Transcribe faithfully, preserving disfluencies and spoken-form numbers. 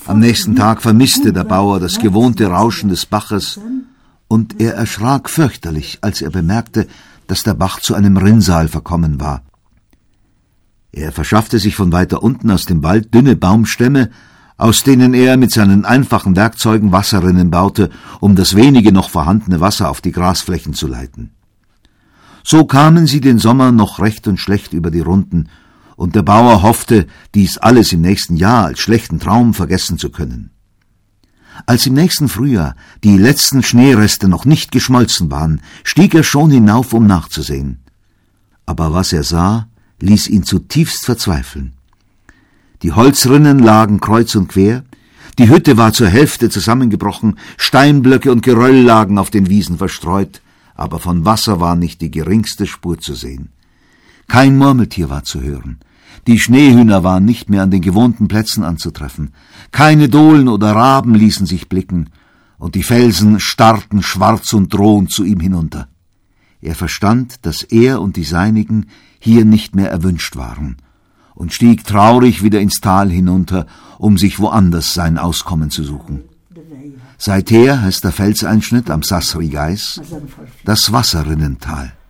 Am nächsten Tag vermisste der Bauer das gewohnte Rauschen des Baches, und er erschrak fürchterlich, als er bemerkte, dass der Bach zu einem Rinnsal verkommen war. Er verschaffte sich von weiter unten aus dem Wald dünne Baumstämme, aus denen er mit seinen einfachen Werkzeugen Wasserrinnen baute, um das wenige noch vorhandene Wasser auf die Grasflächen zu leiten. So kamen sie den Sommer noch recht und schlecht über die Runden, und der Bauer hoffte, dies alles im nächsten Jahr als schlechten Traum vergessen zu können. Als im nächsten Frühjahr die letzten Schneereste noch nicht geschmolzen waren, stieg er schon hinauf, um nachzusehen. Aber was er sah, ließ ihn zutiefst verzweifeln. Die Holzrinnen lagen kreuz und quer, die Hütte war zur Hälfte zusammengebrochen, Steinblöcke und Geröll lagen auf den Wiesen verstreut, aber von Wasser war nicht die geringste Spur zu sehen. Kein Murmeltier war zu hören. Die Schneehühner waren nicht mehr an den gewohnten Plätzen anzutreffen. Keine Dohlen oder Raben ließen sich blicken, und die Felsen starrten schwarz und drohend zu ihm hinunter. Er verstand, dass er und die Seinigen hier nicht mehr erwünscht waren, und stieg traurig wieder ins Tal hinunter, um sich woanders sein Auskommen zu suchen. Seither heißt der Felseinschnitt am Sasri Gais das Wasserrinnental.